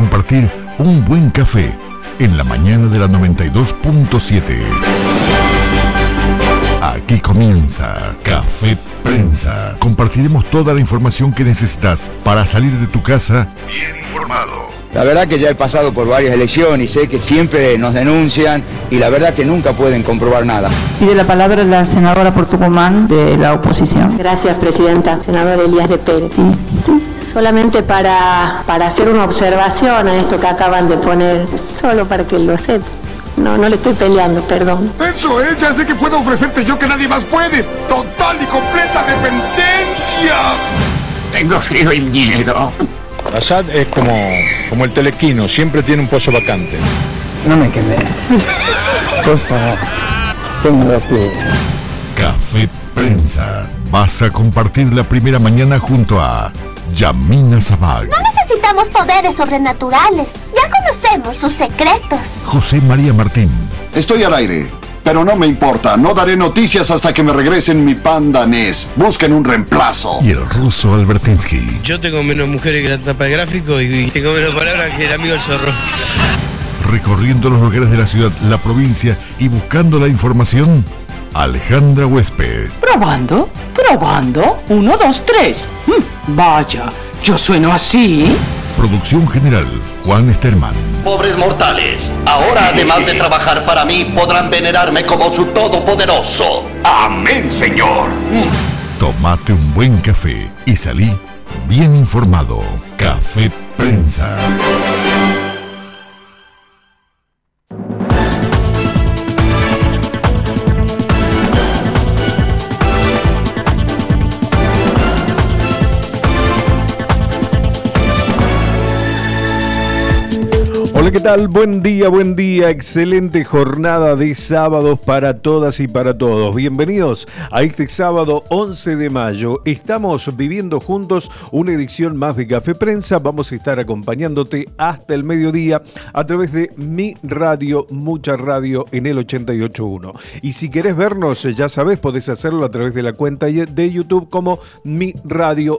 compartir un buen café en la mañana de la 92.7. Aquí comienza Café Prensa. Compartiremos toda la información que necesitas para salir de tu casa bien informado. La verdad que ya he pasado por varias elecciones y sé que siempre nos denuncian y la verdad que nunca pueden comprobar nada. Pide la palabra la senadora por Tucumán de la oposición. Gracias, presidenta. Senador Elías de Pérez. Sí. Solamente para hacer una observación a esto que acaban de poner, solo para que lo sepa. No le estoy peleando, perdón. Eso es, ya sé que puedo ofrecerte yo que nadie más puede. Total y completa dependencia. Tengo frío y miedo. Assad es como el telequino, siempre tiene un pozo vacante. No me quemé. Por favor, tengo los pies. Café Prensa. Vas a compartir la primera mañana junto a Yamina Zabal. No necesitamos poderes sobrenaturales. Ya conocemos sus secretos. José María Martín. Estoy al aire, pero no me importa. No daré noticias hasta que me regresen mi panda NES. Busquen un reemplazo. Y el ruso Albertinsky. Yo tengo menos mujeres que la tapa de gráfico y tengo menos palabras que el amigo del zorro. Recorriendo los lugares de la ciudad, la provincia y buscando la información, Alejandra Huésped. Probando. 1, 2, 3. Vaya, yo sueno así. Producción general, Juan Sterman. Pobres mortales, ahora además de trabajar para mí, podrán venerarme como su todopoderoso. Amén, Señor. Tómate un buen café y salí bien informado. Café Prensa. Hola, ¿qué tal? Buen día, excelente jornada de sábados para todas y para todos. Bienvenidos a este sábado 11 de mayo. Estamos viviendo juntos una edición más de Café Prensa. Vamos a estar acompañándote hasta el mediodía a través de Mi Radio, Mucha Radio en el 88.1. Y si querés vernos, ya sabés, podés hacerlo a través de la cuenta de YouTube como Mi Radio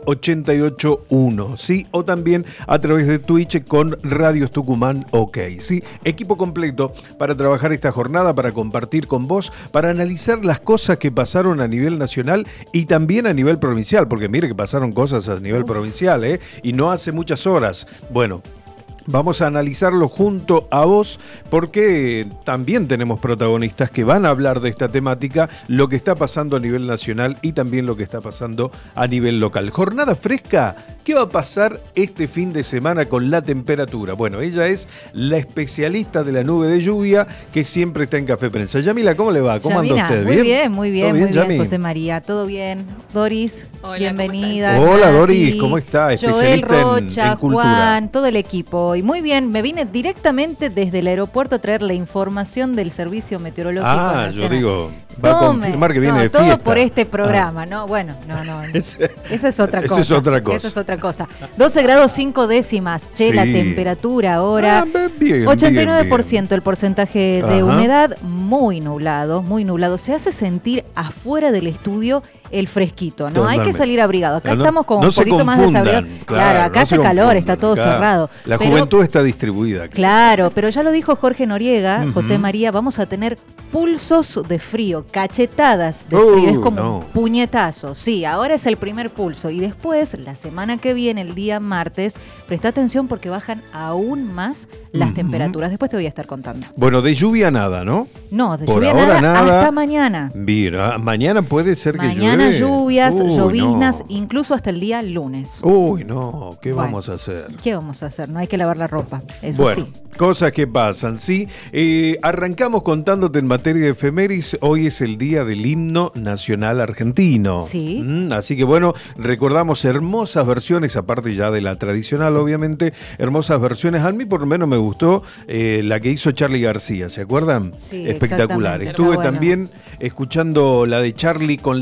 88.1, ¿sí? O también a través de Twitch con Radios Tucumán. Ok, sí, equipo completo para trabajar esta jornada, para compartir con vos, para analizar las cosas que pasaron a nivel nacional y también a nivel provincial, porque mire que pasaron cosas a nivel provincial, y no hace muchas horas. Bueno, vamos a analizarlo junto a vos porque también tenemos protagonistas que van a hablar de esta temática, lo que está pasando a nivel nacional y también lo que está pasando a nivel local. Jornada fresca. ¿Qué va a pasar este fin de semana con la temperatura? Bueno, ella es la especialista de la nube de lluvia que siempre está en Café Prensa. Yamila, ¿cómo le va? ¿Cómo anda usted? Muy bien, José María. ¿Todo bien? Doris, hola, bienvenida. Hola, Doris, ¿cómo está? Especialista Joel Rocha, en cultura. Juan, todo el equipo. Y muy bien, me vine directamente desde el aeropuerto a traer la información del Servicio Meteorológico Nacional. Yo digo, va a confirmar que viene de fiesta. Todo por este programa, ¿no? Bueno, no. Esa es otra cosa. Esa es otra cosa. Esa es otra cosa. 12 grados 5 décimas. Che, sí. La temperatura ahora. Bien, 89% bien. El porcentaje de humedad. Muy nublado. Se hace sentir afuera del estudio el fresquito, ¿no? Totalmente. Hay que salir abrigado. Acá estamos como un poquito más desabrigados. Claro, acá hace calor, está todo cerrado. La juventud está distribuida. Claro, pero ya lo dijo Jorge Noriega, José María, vamos a tener pulsos de frío, cachetadas de frío, es como un puñetazo. Sí, ahora es el primer pulso y después, la semana que viene, el día martes, presta atención porque bajan aún más las temperaturas. Después te voy a estar contando. Bueno, de lluvia nada, ¿no? No, de lluvia nada hasta mañana. Mira, mañana puede ser que mañana lluvias, lloviznas, incluso hasta el día lunes. Uy, no, ¿qué vamos a hacer? ¿Qué vamos a hacer? No hay que lavar la ropa, eso sí. Cosas que pasan, ¿sí? Arrancamos contándote en materia de efemérides. Hoy es el día del himno nacional argentino. Sí. Así que bueno, recordamos hermosas versiones, aparte ya de la tradicional, obviamente, hermosas versiones. A mí por lo menos me gustó la que hizo Charly García, ¿se acuerdan? Sí, espectacular. Estuve también escuchando la de Charly con la participación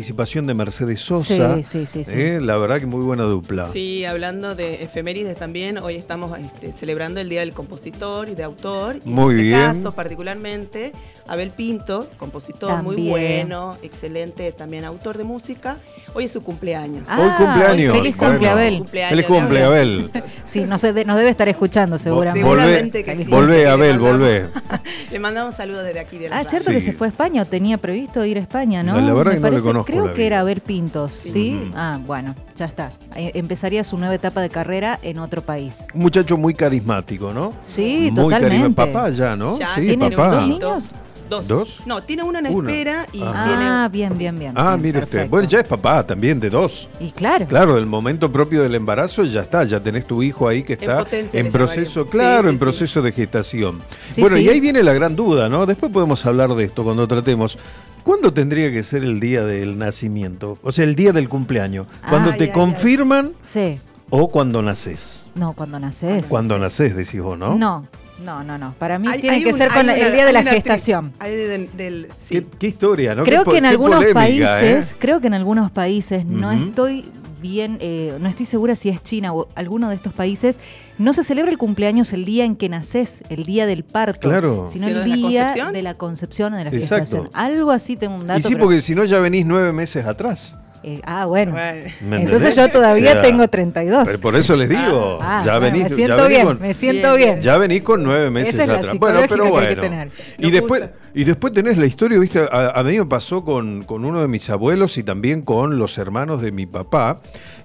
participación de Mercedes Sosa. Sí. La verdad que muy buena dupla. Sí, hablando de efemérides también, hoy estamos celebrando el Día del Compositor y de Autor. Y muy en este bien. caso, particularmente, Abel Pinto, compositor también. muy bueno, excelente también autor de música. Hoy es su cumpleaños. Hoy cumpleaños. Feliz cumple, Abel. Feliz cumple, Abel. Sí, nos debe estar escuchando seguramente. Seguramente que sí. Volvé, Abel, volvé. Le mandamos saludos desde aquí. Es cierto que se fue a España, o tenía previsto ir a España, ¿no? La verdad que no le conozco. Creo que era Abel Pintos, ¿sí? Bueno, ya está. Empezaría su nueva etapa de carrera en otro país. Un muchacho muy carismático, ¿no? Sí, muy totalmente. Papá ya, ¿no? Ya, sí, ¿tiene papá. dos niños? ¿Dos? No, tiene uno en espera y tiene... Bien. Mire usted. Bueno, ya es papá también de 2. Y claro. Claro, del momento propio del embarazo ya está, ya tenés tu hijo ahí que está en proceso, proceso de gestación. Bueno, y ahí viene la gran duda, ¿no? Después podemos hablar de esto cuando tratemos. ¿Cuándo tendría que ser el día del nacimiento? O sea, el día del cumpleaños. ¿Cuando te confirman? Sí. ¿O cuando naces? No, cuando naces. Cuando naces, decís vos, ¿no? No. Para mí tiene que ser con el día de la gestación. Sí. ¿Qué historia, ¿no? Creo que en algunos polémica, países, no estoy bien, no estoy segura si es China o alguno de estos países, no se celebra el cumpleaños el día en que naces, el día del parto, sino el día de la concepción o de la gestación. Algo así, tengo un dato. Y sí, porque si no ya venís 9 meses atrás. Bueno. Entonces yo todavía tengo 32. Pero por eso les digo. Me siento bien. Ya venís con 9 meses atrás. Bueno, pero bueno. Y después tenés la historia, ¿viste? A mí me pasó con uno de mis abuelos y también con los hermanos de mi papá.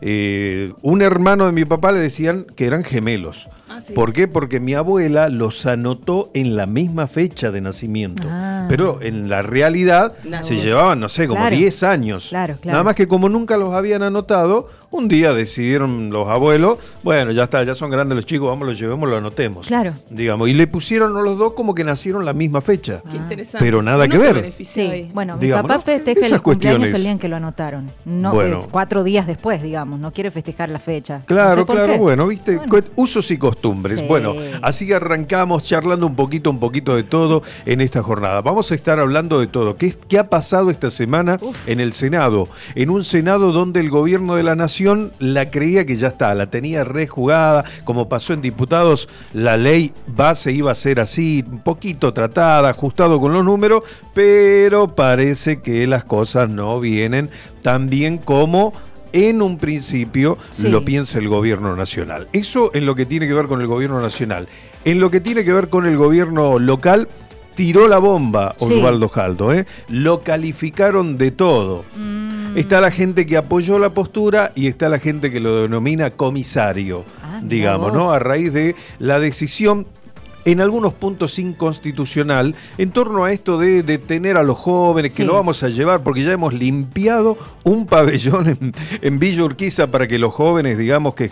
Un hermano de mi papá le decían que eran gemelos. Sí. ¿Por qué? Porque mi abuela los anotó en la misma fecha de nacimiento. Pero en la realidad se llevaban, no sé, como 10 años. Claro. Nada más que como nunca los habían anotado, un día decidieron los abuelos, bueno, ya está, ya son grandes los chicos, vamos, los llevemos, lo anotemos. Claro. Digamos, y le pusieron a los dos como que nacieron la misma fecha. Qué interesante. Pero nada que ver. Sí, bueno, mi papá festeja el cumpleaños el día en que lo anotaron. No, 4 días después, digamos, no quiere festejar la fecha. Claro, bueno, viste, usos y costumbres. Sí. Bueno, así arrancamos charlando un poquito de todo en esta jornada. Vamos a estar hablando de todo. ¿Qué ha pasado esta semana en el Senado? En un Senado donde el gobierno de la nación la creía que ya está, la tenía rejugada, como pasó en diputados, la ley base iba a ser así, un poquito tratada, ajustado con los números, pero parece que las cosas no vienen tan bien como en un principio lo piensa el gobierno nacional. Eso en lo que tiene que ver con el gobierno nacional. En lo que tiene que ver con el gobierno local, tiró la bomba Osvaldo Jaldo, Lo calificaron de todo. Está la gente que apoyó la postura y está la gente que lo denomina comisario, digamos, ¿no? A raíz de la decisión en algunos puntos inconstitucional en torno a esto de detener a los jóvenes, que lo vamos a llevar porque ya hemos limpiado un pabellón en Villa Urquiza para que los jóvenes, digamos, que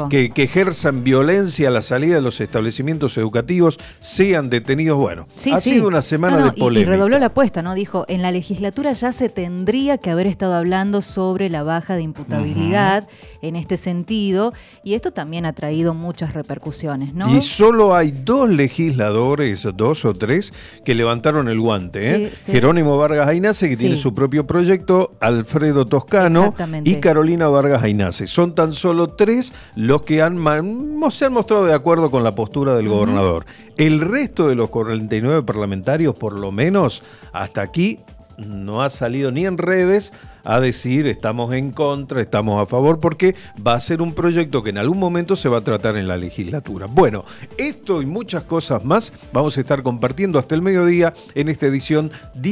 ejerzan violencia a la salida de los establecimientos educativos sean detenidos. Bueno, ha sido una semana de polémica. Y redobló la apuesta, ¿no? Dijo, en la legislatura ya se tendría que haber estado hablando sobre la baja de imputabilidad en este sentido, y esto también ha traído muchas repercusiones, ¿no? Y solo hay 2 legisladores, 2 o 3, que levantaron el guante. Jerónimo Vargas Aynace, que tiene su propio proyecto, Alfredo Toscano y Carolina Vargas Aynace. Son tan solo 3 los que se han mostrado de acuerdo con la postura del gobernador. El resto de los 49 parlamentarios, por lo menos hasta aquí, no ha salido ni en redes a decir estamos en contra, estamos a favor, porque va a ser un proyecto que en algún momento se va a tratar en la legislatura. Bueno, esto y muchas cosas más vamos a estar compartiendo hasta el mediodía en esta edición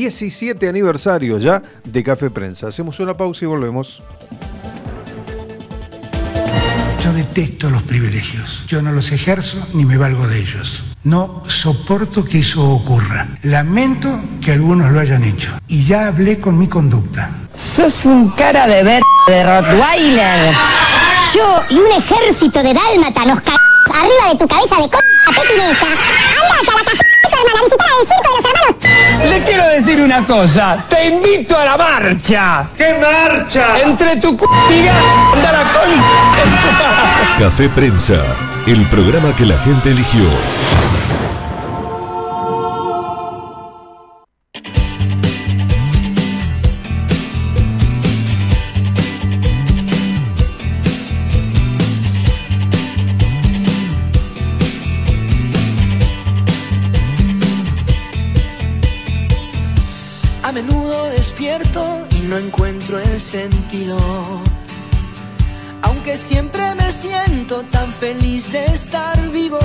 17 aniversario ya de Café Prensa. Hacemos una pausa y volvemos. Yo detesto los privilegios. Yo no los ejerzo ni me valgo de ellos. No soporto que eso ocurra. Lamento que algunos lo hayan hecho. Y ya hablé con mi conducta. Sos un cara de Rottweiler. Yo y un ejército de dálmata nos arriba de tu cabeza de pequinesa. Andate a la casa de tu hermana, visitar el circo de los hermanos. Le quiero decir una cosa. Te invito a la marcha. ¿Qué marcha? Entre tu y anda la con... Café Prensa, el programa que la gente eligió. menudo despierto y no encuentro el sentido, aunque siempre me siento tan feliz de estar vivo.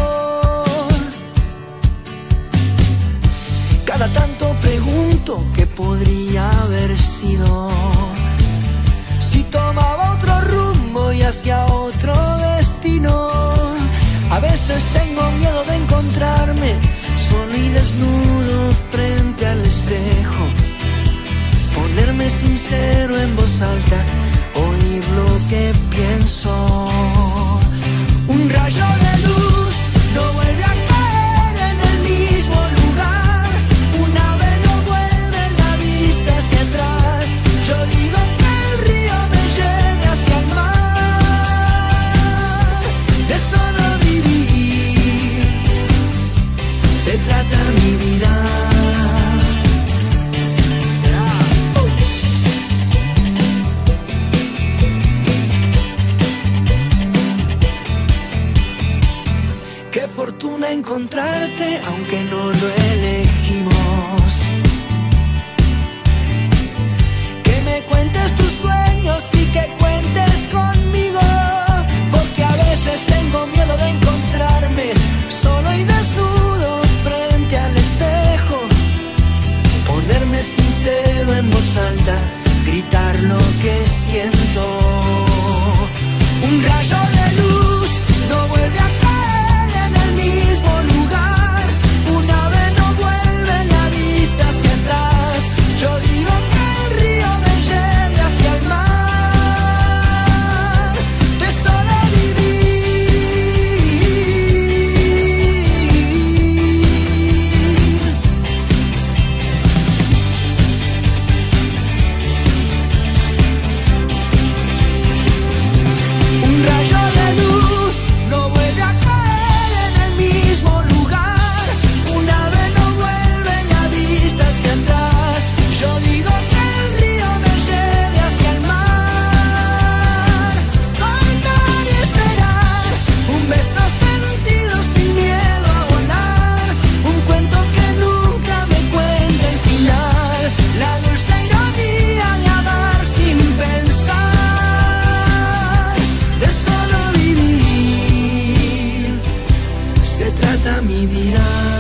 Cada tanto pregunto qué podría haber sido, si tomaba otro rumbo y hacia otro destino. A veces tengo miedo de encontrarme solo y desnudo frente al espejo, ponerme sincero en voz alta, oír lo que pienso. Un rayo de luz no vuelve a caer en el mismo lugar, un ave no vuelve la vista hacia atrás. Yo digo que el río me lleve hacia el mar, de solo vivir se trata mi vida. Qué fortuna encontrarte, aunque no lo elegimos. Que me cuentes tus sueños y que cuentes conmigo, porque a veces tengo miedo de encontrarme solo y desnudo frente al espejo, ponerme sincero en voz alta, gritar lo que siento. Un rayo de luz no vuelve a caer en el mismo lugar, un ave no vuelve la vista hacia atrás. Yo digo que el río me lleve hacia el mar, de solo un rayo de luz no vuelve a caer en el mismo lugar, un ave no vuelve la vista hacia atrás. Yo digo que el río me lleve hacia el mar, soltar y esperar, un beso sentido sin miedo a volar, un cuento que nunca me cuenta el final, la dulce ironía de amar sin pensar, de solo vivir se trata mi vida.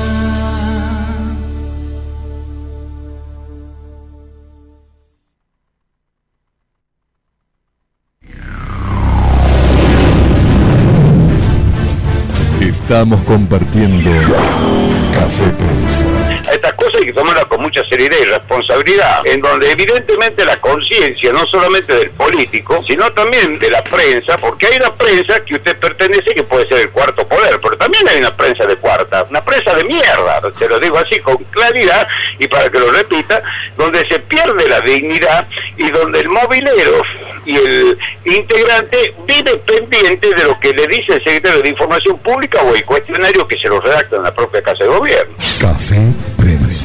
Estamos compartiendo Café Prensa. Estas cosas hay que tomarlas con mucha seriedad y responsabilidad, en donde evidentemente la conciencia, no solamente del político, sino también de la prensa, porque hay una prensa que usted pertenece que puede ser el cuarto poder, pero también hay una prensa de cuarta, una prensa de mierda, se lo digo así con claridad y para que lo repita, donde se pierde la dignidad y donde el movilero y el integrante vive pendiente de lo que le dice el secretario de Información Pública o el cuestionario que se lo redacta en la propia Casa de Gobierno. Café Prensa.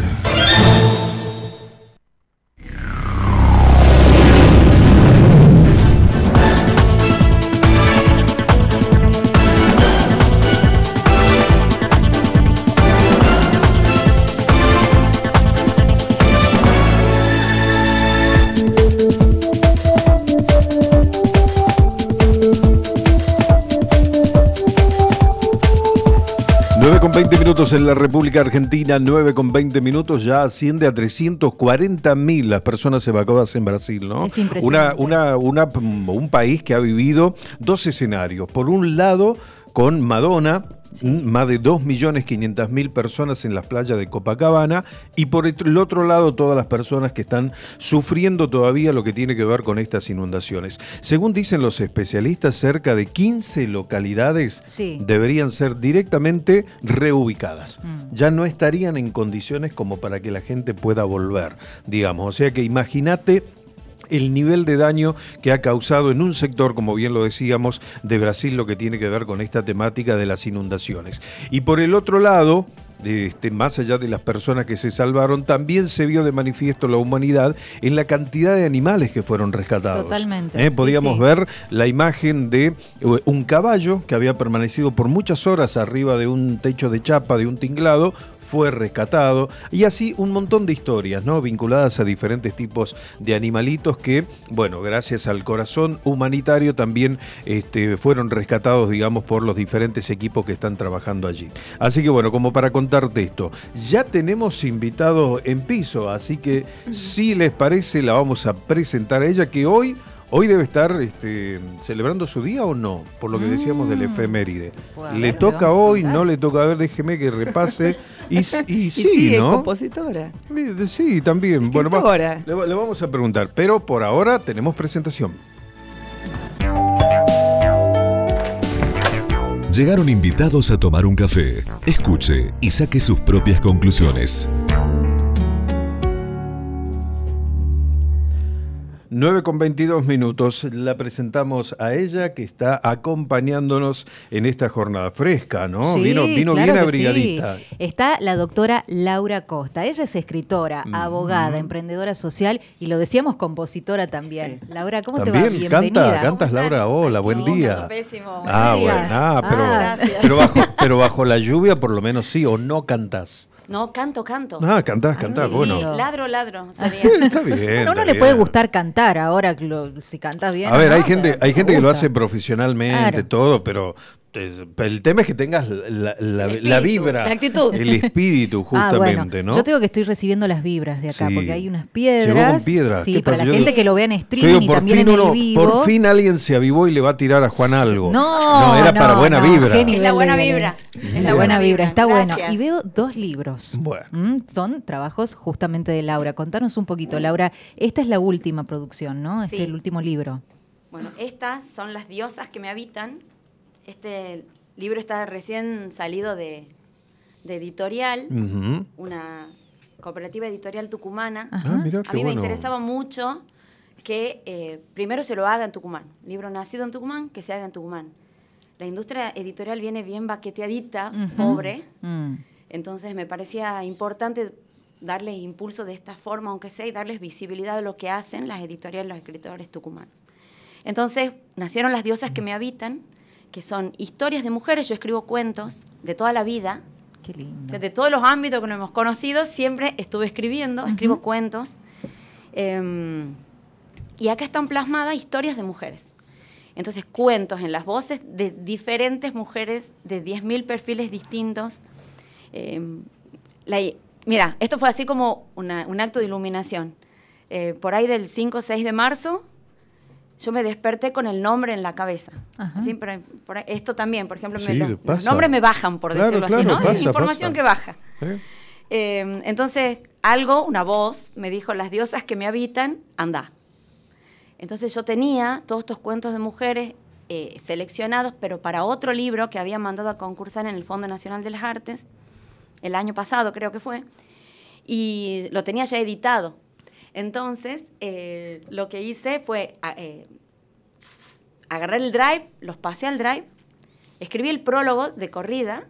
Con 20 minutos en la República Argentina, 9:20, ya asciende a 340.000 las personas evacuadas en Brasil, ¿no? Es impresionante. Un país que ha vivido dos escenarios. Por un lado, con Madonna, más de 2.500.000 personas en las playas de Copacabana, y por el otro lado todas las personas que están sufriendo todavía lo que tiene que ver con estas inundaciones. Según dicen los especialistas, cerca de 15 localidades deberían ser directamente reubicadas. Ya no estarían en condiciones como para que la gente pueda volver, digamos. O sea que imagínate el nivel de daño que ha causado en un sector, como bien lo decíamos, de Brasil, lo que tiene que ver con esta temática de las inundaciones. Y por el otro lado, más allá de las personas que se salvaron, también se vio de manifiesto la humanidad en la cantidad de animales que fueron rescatados. Totalmente. Podíamos ver la imagen de un caballo que había permanecido por muchas horas arriba de un techo de chapa, de un tinglado, fue rescatado, y así un montón de historias, ¿no? Vinculadas a diferentes tipos de animalitos que, bueno, gracias al corazón humanitario también fueron rescatados, digamos, por los diferentes equipos que están trabajando allí. Así que bueno, como para contarte esto, ya tenemos invitado en piso, así que si les parece la vamos a presentar a ella, que hoy debe estar celebrando su día o no, por lo que decíamos del efeméride. ¿Le toca hoy? ¿No le toca? A ver, déjeme que repase. Y sí, ¿no? Es compositora. Sí, también. Bueno, le vamos a preguntar, pero por ahora tenemos presentación. Llegaron invitados a tomar un café. Escuche y saque sus propias conclusiones. 9:22. La presentamos a ella, que está acompañándonos en esta jornada fresca, ¿no? Sí, vino claro bien que abrigadita. Sí. Está la doctora Laura Costa. Ella es escritora, abogada, emprendedora social y lo decíamos, compositora también. Sí. Laura, ¿cómo te va? Bienvenida. ¿Cantas, Laura? Hola, buen día. Pésimo. Pero bajo la lluvia por lo menos sí, o no cantás. No, canto. Cantás, sí, bueno. Sí, ladro. Sería. Está bien. A uno le puede gustar cantar ahora, si cantas bien. A ver, hay gente que lo hace profesionalmente, todo, pero el tema es que tengas la vibra, la actitud, el espíritu, justamente, ¿no? Yo tengo que estoy recibiendo las vibras de acá, porque hay unas piedras. Llegó con piedras. Sí, para la gente que lo vea en streaming y también en el vivo. Por fin alguien se avivó y le va a tirar a Juan algo. No, era para buena vibra. Es la buena vibra. Es la buena vibra, está Gracias. bueno. Y veo 2 libros. Bueno. Son trabajos justamente de Laura. Contanos un poquito, Laura. Esta es la última producción, ¿no? Sí. El último libro. Bueno, estas son las diosas que me habitan. Este libro está recién salido de editorial, una cooperativa editorial tucumana. Mirá, a mí me interesaba mucho que primero se lo haga en Tucumán. Libro nacido en Tucumán, que se haga en Tucumán. La industria editorial viene bien baqueteadita, pobre. Entonces me parecía importante darle impulso de esta forma, aunque sea, y darles visibilidad a lo que hacen las editoriales, los escritores tucumanos. Entonces nacieron las diosas que me habitan, que son historias de mujeres. Yo escribo cuentos de toda la vida. Qué lindo. O sea, de todos los ámbitos que nos hemos conocido, siempre estuve escribiendo, escribo cuentos. Y acá están plasmadas historias de mujeres. Entonces, cuentos en las voces de diferentes mujeres, de 10.000 perfiles distintos. Mira, esto fue así como un acto de iluminación. Por ahí del 5 o 6 de marzo, yo me desperté con el nombre en la cabeza. Así, por ahí, esto también, por ejemplo, los nombres me bajan, por decirlo así, ¿no? Es información que baja. Entonces, una voz, me dijo, las diosas que me habitan, anda. Entonces yo tenía todos estos cuentos de mujeres seleccionados, pero para otro libro que había mandado a concursar en el Fondo Nacional de las Artes, el año pasado creo que fue, y lo tenía ya editado. Entonces, lo que hice fue agarrar el drive, los pasé al drive, escribí el prólogo de corrida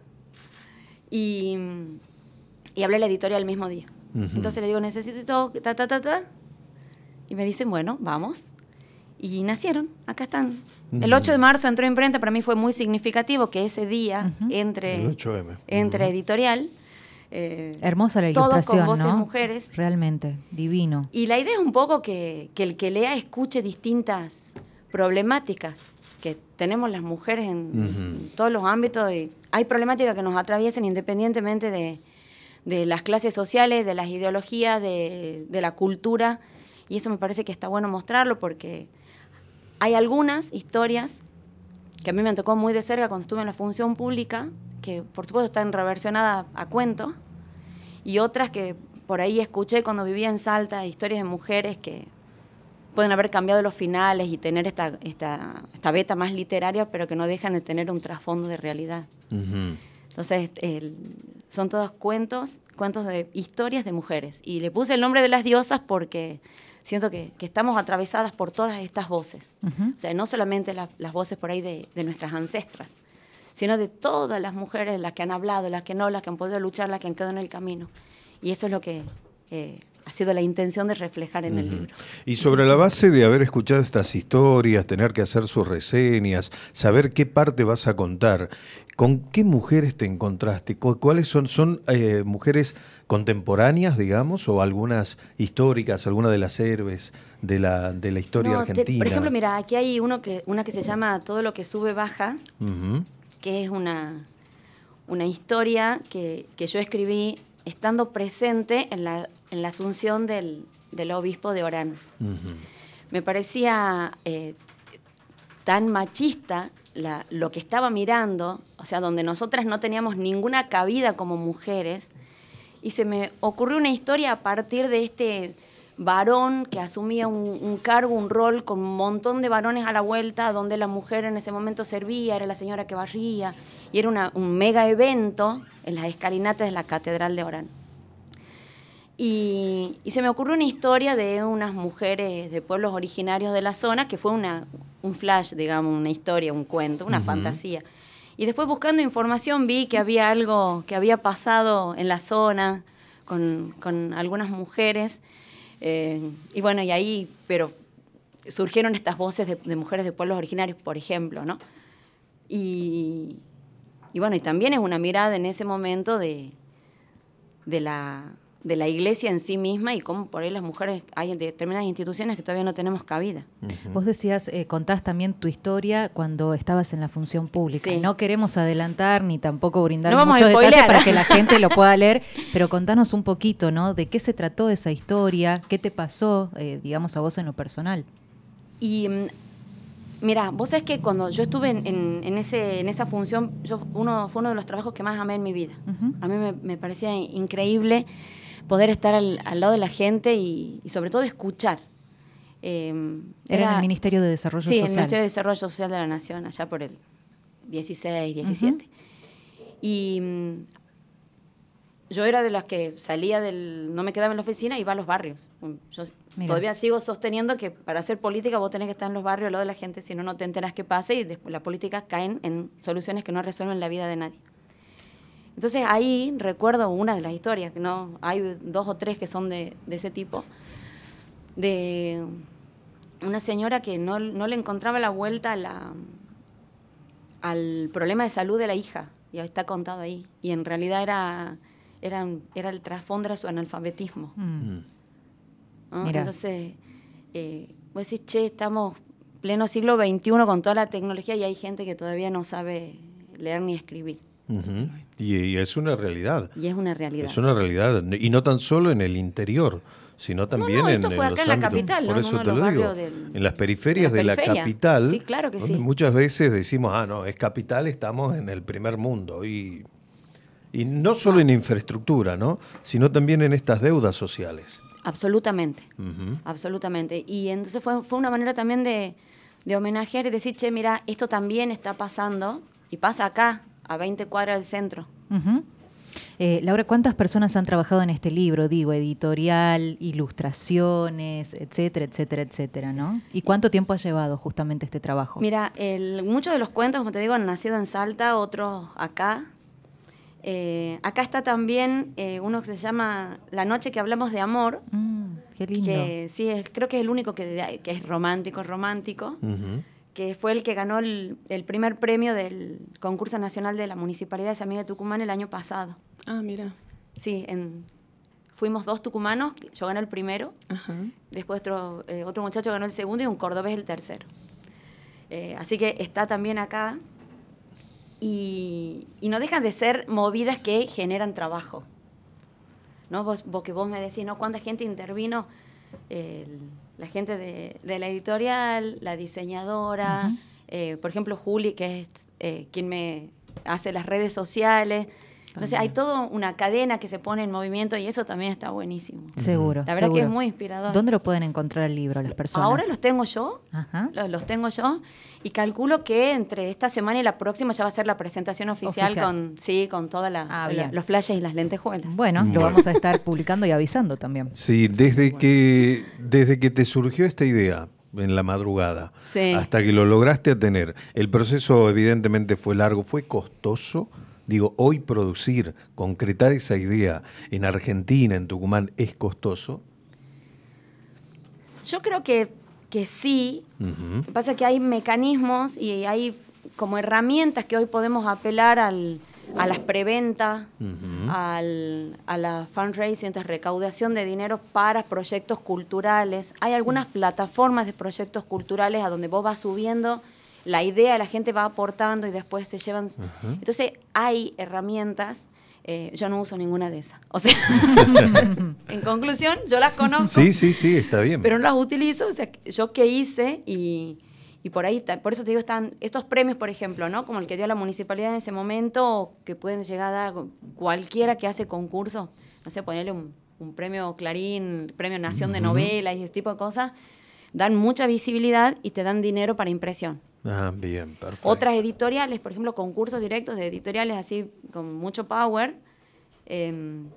y hablé a la editorial el mismo día. Entonces le digo, necesito todo, y me dicen, bueno, vamos. Y nacieron, acá están. El 8 de marzo entró en imprenta, para mí fue muy significativo que ese día entre editorial. Hermosa la ilustración, todos con voces ¿no? mujeres. Realmente, divino. Y la idea es un poco que el que lea escuche distintas problemáticas que tenemos las mujeres en todos los ámbitos. Y hay problemáticas que nos atraviesan independientemente de las clases sociales, de las ideologías, de la cultura. Y eso me parece que está bueno mostrarlo porque hay algunas historias que a mí me tocó muy de cerca cuando estuve en la función pública, que por supuesto están reversionadas a cuentos, y otras que por ahí escuché cuando vivía en Salta, historias de mujeres que pueden haber cambiado los finales y tener esta beta más literaria, pero que no dejan de tener un trasfondo de realidad. Entonces, son todos cuentos de historias de mujeres. Y le puse el nombre de las diosas porque siento que estamos atravesadas por todas estas voces. O sea, no solamente las voces por ahí de nuestras ancestras, sino de todas las mujeres, las que han hablado, las que no, las que han podido luchar, las que han quedado en el camino. Y eso es lo que ha sido la intención de reflejar en el libro. Y sobre la base de haber escuchado estas historias, tener que hacer sus reseñas, saber qué parte vas a contar, ¿con qué mujeres te encontraste? ¿Cuáles son mujeres contemporáneas, digamos, o algunas históricas, alguna de las héroes de la historia argentina? Por ejemplo, mira, aquí hay una que se llama Todo lo que sube baja, que es una historia que yo escribí estando presente en la asunción del obispo de Orán. Me parecía tan machista lo que estaba mirando, o sea, donde nosotras no teníamos ninguna cabida como mujeres, y se me ocurrió una historia a partir de este varón que asumía un cargo, un rol con un montón de varones a la vuelta, donde la mujer en ese momento servía, era la señora que barría, y era un mega evento en las escalinatas de la Catedral de Orán. Y se me ocurrió una historia de unas mujeres de pueblos originarios de la zona, que fue un flash, digamos, una historia, un cuento, una fantasía. Y después, buscando información, vi que había algo que había pasado en la zona con algunas mujeres. Y bueno, y ahí, pero surgieron estas voces de mujeres de pueblos originarios, por ejemplo, ¿no? Y bueno, y también es una mirada en ese momento de la iglesia en sí misma y cómo por ahí las mujeres hay en determinadas instituciones que todavía no tenemos cabida. Vos decías, contás también tu historia cuando estabas en la función pública. Sí. No queremos adelantar ni tampoco brindar no muchos detalles para que la gente lo pueda leer, pero contanos un poquito, ¿no? ¿De qué se trató esa historia? ¿Qué te pasó, digamos, a vos en lo personal? Y mira, vos sabés que cuando yo estuve en esa función, fue uno de los trabajos que más amé en mi vida. A mí me parecía increíble poder estar al lado de la gente y sobre todo escuchar. Era en el Ministerio de Desarrollo Social. Sí, en el Ministerio de Desarrollo Social de la Nación, allá por el 16, 17. Y yo era de las que salía no me quedaba en la oficina y iba a los barrios. Yo todavía sigo sosteniendo que para hacer política vos tenés que estar en los barrios al lado de la gente, si no te enterás qué pasa, y después las políticas caen en soluciones que no resuelven la vida de nadie. Entonces ahí recuerdo una de las historias, que no hay 2 o 3 que son de ese tipo, de una señora que no le encontraba la vuelta al problema de salud de la hija, y está contado ahí, y en realidad era el trasfondo de su analfabetismo. ¿No? Entonces, vos decís, estamos pleno siglo XXI con toda la tecnología y hay gente que todavía no sabe leer ni escribir. Y es una realidad. Y es una realidad. Es una realidad. Y no tan solo en el interior, sino también esto fue acá en la capital. Por eso te lo digo. En las periferias de la capital. Sí, claro que sí. Muchas veces decimos, no, es capital, estamos en el primer mundo. Y no solo en infraestructura, ¿no? Sino también en estas deudas sociales. Absolutamente. Absolutamente. Y entonces fue una manera también de homenajear y decir, mira, esto también está pasando y pasa acá, a 20 cuadras del centro. Laura, ¿cuántas personas han trabajado en este libro? Digo, editorial, ilustraciones, etcétera, etcétera, etcétera, ¿no? ¿Y cuánto tiempo ha llevado justamente este trabajo? Mira, muchos de los cuentos, como te digo, han nacido en Salta, otros acá. Acá está también uno que se llama La noche que hablamos de amor. Qué lindo. Que sí, creo que es el único que es romántico. Que fue el que ganó el primer premio del concurso nacional de la Municipalidad de San Miguel de Tucumán el año pasado. Ah, mira. Sí, fuimos 2 tucumanos, yo gané el primero, después otro muchacho ganó el segundo y un cordobés el tercero. Así que está también acá y no dejan de ser movidas que generan trabajo. ¿No? Vos me decís, ¿no? ¿Cuánta gente intervino? La gente de la editorial, la diseñadora, por ejemplo Juli, que es quien me hace las redes sociales. Entonces hay toda una cadena que se pone en movimiento y eso también está buenísimo. Seguro. La verdad que es muy inspirador. ¿Dónde lo pueden encontrar el libro las personas? Ahora los tengo yo, los tengo yo, y calculo que entre esta semana y la próxima ya va a ser la presentación oficial. con todos los flashes y las lentejuelas. Bueno, lo vamos a estar publicando y avisando también. Sí, desde que te surgió esta idea en la madrugada hasta que lo lograste tener, el proceso evidentemente fue largo, fue costoso. Digo, hoy producir, concretar esa idea en Argentina, en Tucumán, ¿es costoso? Yo creo que sí. Lo que pasa es que hay mecanismos y hay como herramientas que hoy podemos apelar a las preventas, a la fundraising, recaudación de dinero para proyectos culturales. Hay algunas plataformas de proyectos culturales a donde vos vas subiendo la idea, la gente va aportando y después se llevan. Entonces hay herramientas. Yo no uso ninguna de esas. O sea, en conclusión, yo las conozco. Sí, está bien. Pero no las utilizo. O sea, yo qué hice y por ahí, por eso te digo, están estos premios, por ejemplo, ¿no? Como el que dio la municipalidad en ese momento, que pueden llegar a dar cualquiera que hace concurso. No sé, ponerle un premio Clarín, premio Nación de Novela y ese tipo de cosas. Dan mucha visibilidad y te dan dinero para impresión. Ah, bien, perfecto. Otras editoriales, por ejemplo, concursos directos de editoriales así con mucho power, el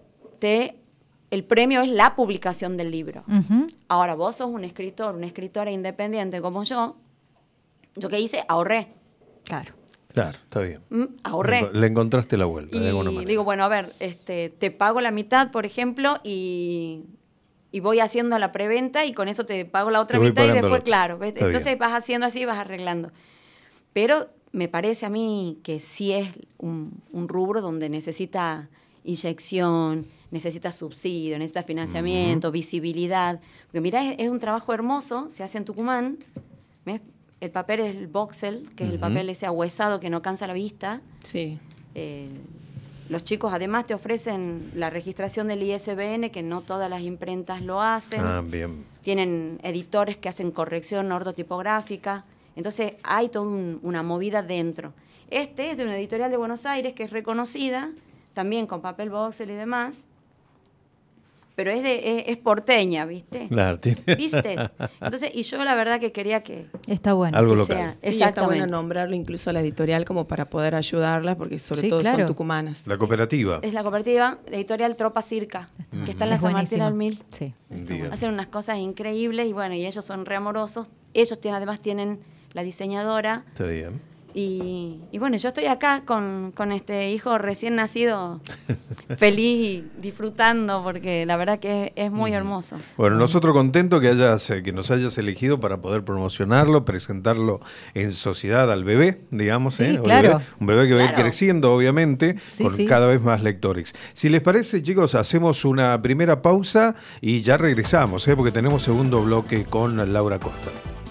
premio es la publicación del libro. Ahora, vos sos un escritor, una escritora independiente como yo qué hice, ahorré. Claro, está bien. Ahorré. Le encontraste la vuelta, de alguna manera. Y digo, bueno, a ver, te pago la mitad, por ejemplo, y voy haciendo la preventa y con eso te pago la otra mitad y después, claro, ¿ves? Entonces vas haciendo así, vas arreglando. Pero me parece a mí que sí es un rubro donde necesita inyección, necesita subsidio, necesita financiamiento, visibilidad. Porque mirá, es un trabajo hermoso, se hace en Tucumán, ¿ves? El papel es el voxel, que es el papel ese ahuesado que no cansa la vista. Sí. Los chicos además te ofrecen la registración del ISBN, que no todas las imprentas lo hacen. Ah, bien. Tienen editores que hacen corrección ortotipográfica. Entonces hay toda una movida dentro. Este es de una editorial de Buenos Aires que es reconocida, también con papel voxel y demás, pero es porteña, ¿viste? Claro, ¿Viste? Entonces, y yo la verdad que quería que... Está bueno. Algo que local. sea, sí, está bueno nombrarlo incluso a la editorial como para poder ayudarlas, porque sobre todo son tucumanas. La cooperativa. Es la cooperativa, la editorial Tropa Circa, que está en la San Martín al Mil. Sí. Hacen unas cosas increíbles y bueno, y ellos son re amorosos. Ellos además tienen la diseñadora. Está bien. Y bueno, yo estoy acá con este hijo recién nacido, feliz y disfrutando, porque la verdad que es muy hermoso. Bueno, nosotros contentos que nos hayas elegido para poder promocionarlo, presentarlo en sociedad al bebé, digamos. Sí, claro. Un bebé que va a ir creciendo, obviamente, sí, con cada vez más lectores. Si les parece, chicos, hacemos una primera pausa y ya regresamos, porque tenemos segundo bloque con Laura Costa.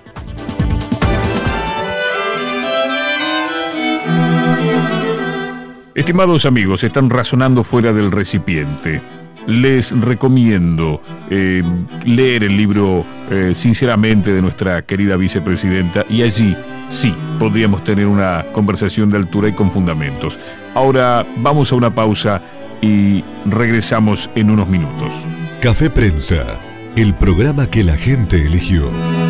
Estimados amigos, están razonando fuera del recipiente. Les recomiendo leer el libro Sinceramente de nuestra querida vicepresidenta, y allí sí podríamos tener una conversación de altura y con fundamentos. Ahora vamos a una pausa y regresamos en unos minutos. Café Prensa, el programa que la gente eligió.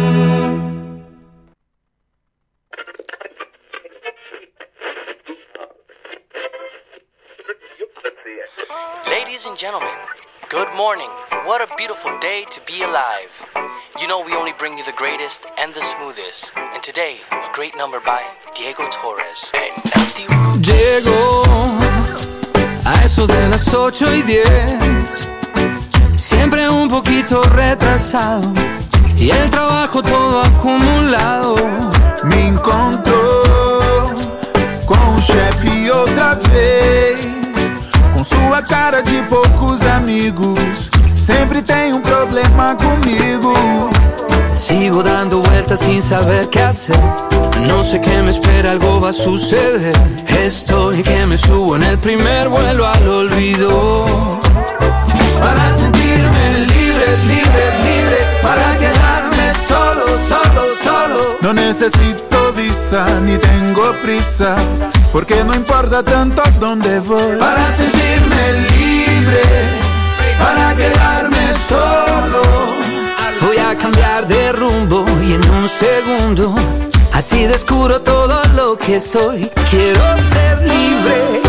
Ladies and gentlemen, good morning. What a beautiful day to be alive. You know we only bring you the greatest and the smoothest. And today, a great number by Diego Torres. Llego a eso de las 8:10, siempre un poquito retrasado, y el trabajo todo acumulado. Me encontrou com o chefe outra vez, com sua cara de poucos amigos, sempre tem problema comigo. Sigo dando vueltas sin saber qué hacer, no sé qué me espera, algo va a suceder. Estoy que me subo en el primer vuelo al olvido, para sentirme libre, libre, libre, para quedarme solo, solo, solo. No necesito visa, ni tengo prisa, porque no importa tanto dónde voy. Para sentirme libre, para quedarme solo. Voy a cambiar de rumbo y en un segundo así descubro todo lo que soy. Quiero ser libre.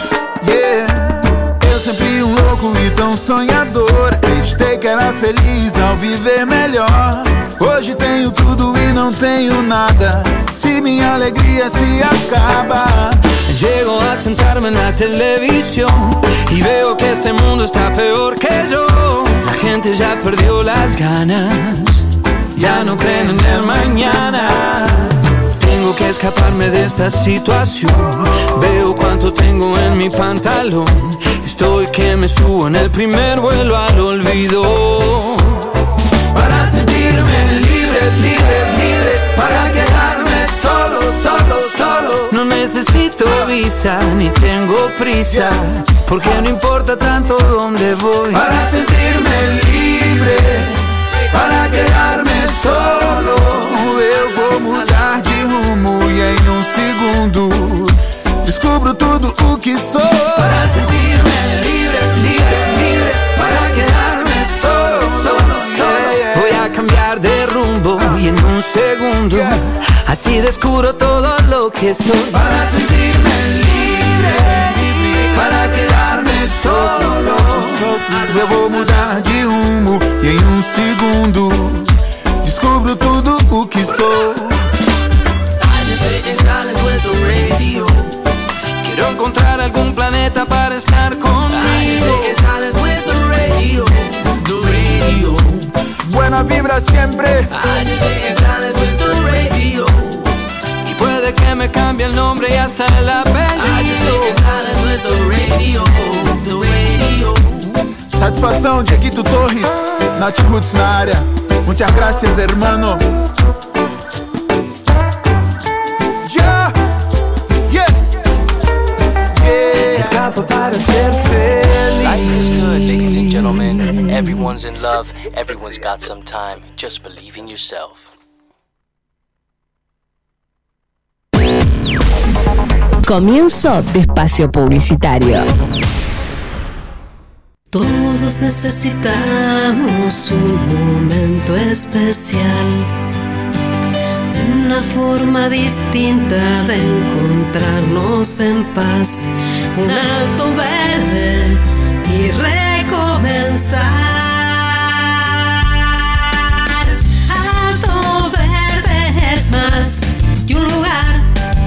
Yeah, eu sempre louco e tão sonhador. Acreditei que era feliz viver melhor. Hoje tenho tudo e não tenho nada. Si minha alegría se acaba. Llego a sentarme en la televisión y veo que este mundo está peor que yo. La gente ya perdió las ganas, ya no creen en el mañana. Tengo que escaparme de esta situación. Veo cuánto tengo en mi pantalón. Estoy que me subo en el primer vuelo al olvido. Para sentirme libre, libre, libre. Para quedarme solo, solo, solo. No necesito visa ni tengo prisa, porque no importa tanto dónde voy. Para sentirme libre, para quedarme solo. Eu vou mudar de rumo e em segundo descubro tudo o que sou. Para sentirme libre, libre, libre. Para quedarme solo, solo, solo. Voy a cambiar de rumbo y en un segundo así descubro todo lo que soy. Para sentirme libre, para quedarme solo. Eu vou mudar de rumo e em segundo descubro tudo o que sou. Quiero encontrar algún planeta para estar conmigo. Buena vibra siempre. Y puede que me cambie el nombre y hasta el apellido. Satisfação, Dieguito Torres, Nath Roots na área. Muchas gracias, hermano. Yeah, yeah, yeah. Escapa para ser feliz. Life is good, ladies and gentlemen. Everyone's in love. Everyone's got some time. Just believe in yourself. Comienzo de espacio publicitario. Todos necesitamos un momento especial, una forma distinta de encontrarnos en paz, un alto verde y recomenzar. Alto verde es más que un lugar,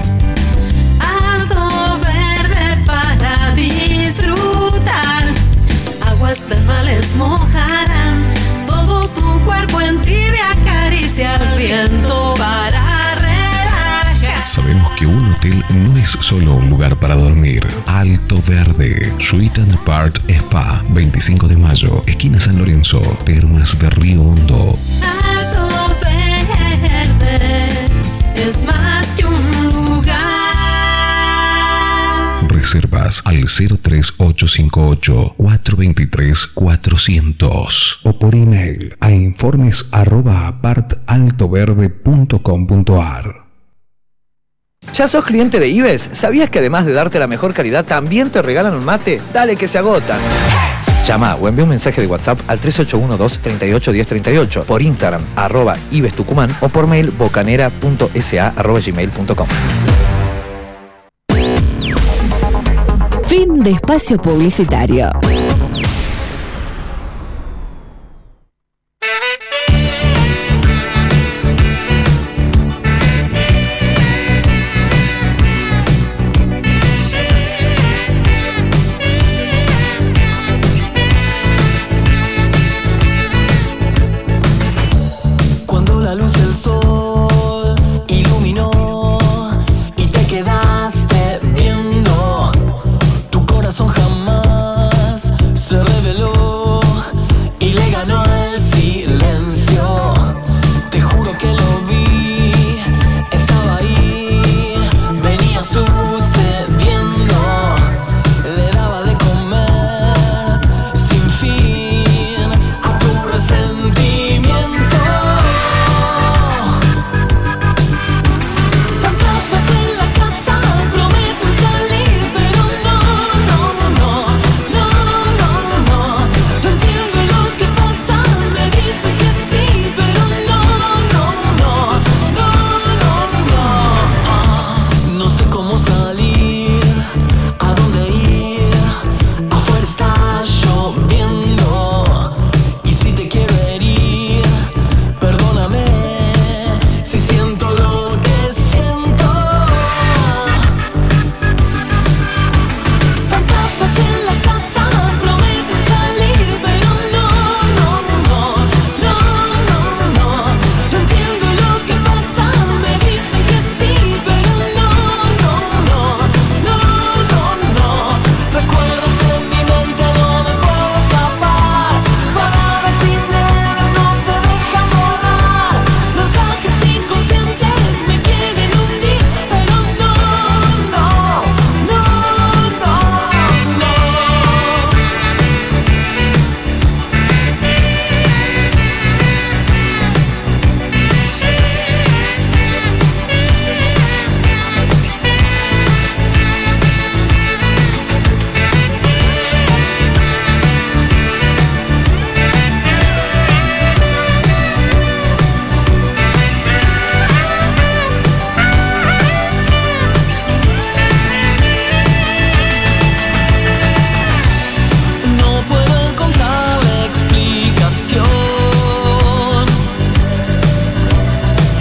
alto verde para disfrutar. Aguas termales mojarán todo tu cuerpo en tibia caricia al viento para relajar. Sabemos que un hotel no es solo un lugar para dormir. Alto Verde, Suite and Apart Spa, 25 de mayo, esquina San Lorenzo, Termas de Río Hondo. Alto verde es más que un lugar. Reservas al 03858-423-400 o por email a informes@apartaltoverde.com.ar. ¿Ya sos cliente de Ives? ¿Sabías que además de darte la mejor calidad, también te regalan un mate? Dale que se agotan. Llama o envía un mensaje de WhatsApp al 3812-381038, por Instagram, @IvesTucumán o por mail bocanera.sa@gmail.com. Fin de espacio publicitario.